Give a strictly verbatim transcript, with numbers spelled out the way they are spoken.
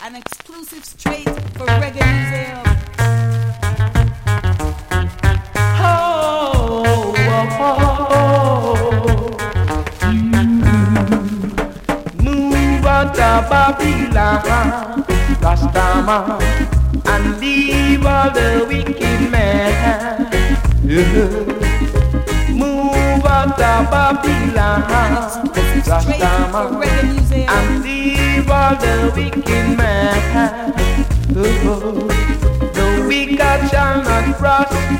an exclusive straight for Reggae Museum. Oh, oh, oh, mm. Move out of Babylon, Rastaman, and leave all the wicked men. Move out of Babylon, Rastaman, and leave all the wicked men. Oh, the wicked shall not prosper.